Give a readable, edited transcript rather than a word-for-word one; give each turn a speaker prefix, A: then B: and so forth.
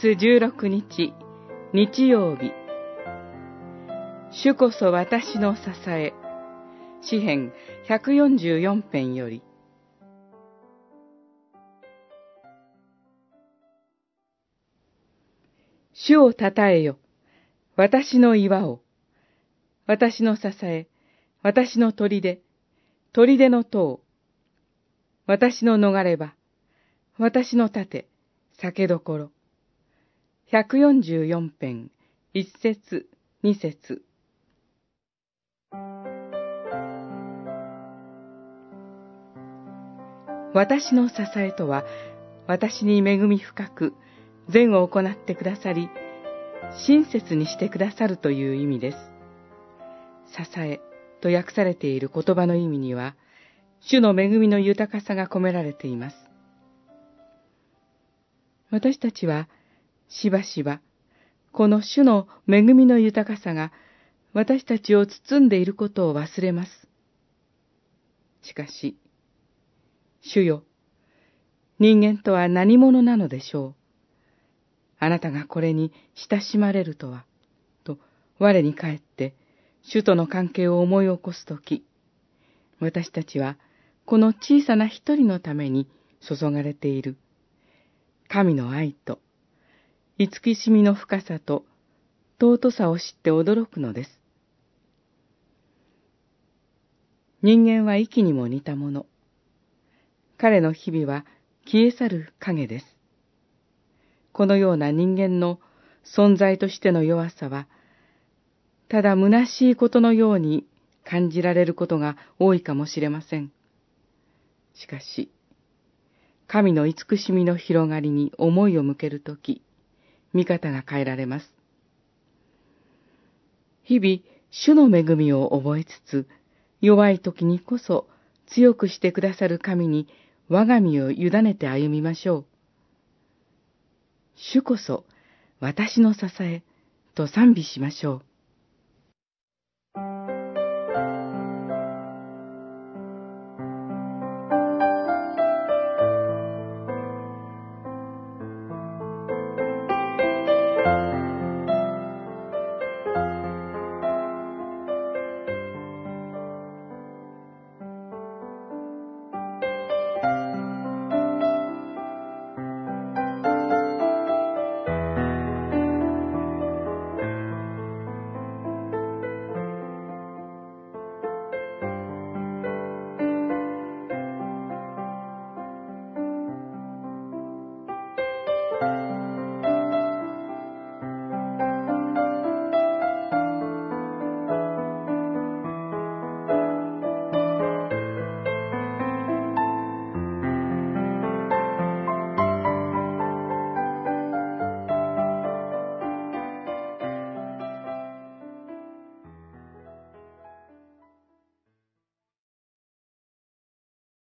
A: 月16日、日曜日。主こそ私の支え。詩編144編より。主をたたえよ、私の岩を。私の支え、私の砦、砦の塔。私の逃れ場、私の盾、酒どころ。144編、1節、2節。私の支えとは、私に恵み深く、善を行ってくださり、親切にしてくださるという意味です。支えと訳されている言葉の意味には、主の恵みの豊かさが込められています。私たちは、しばしば、この主の恵みの豊かさが、私たちを包んでいることを忘れます。しかし、主よ、人間とは何者なのでしょう。あなたがこれに親しまれるとは、と我に返って、主との関係を思い起こすとき、私たちはこの小さな一人のために注がれている、神の愛と、慈しみの深さと尊さを知って驚くのです。人間は息にも似たもの。彼の日々は消え去る影です。このような人間の存在としての弱さは、ただ虚しいことのように感じられることが多いかもしれません。しかし、神の慈しみの広がりに思いを向けるとき、見方が変えられます。日々、主の恵みを覚えつつ、弱いときにこそ強くしてくださる神に我が身を委ねて歩みましょう。主こそ私の支えと賛美しましょう。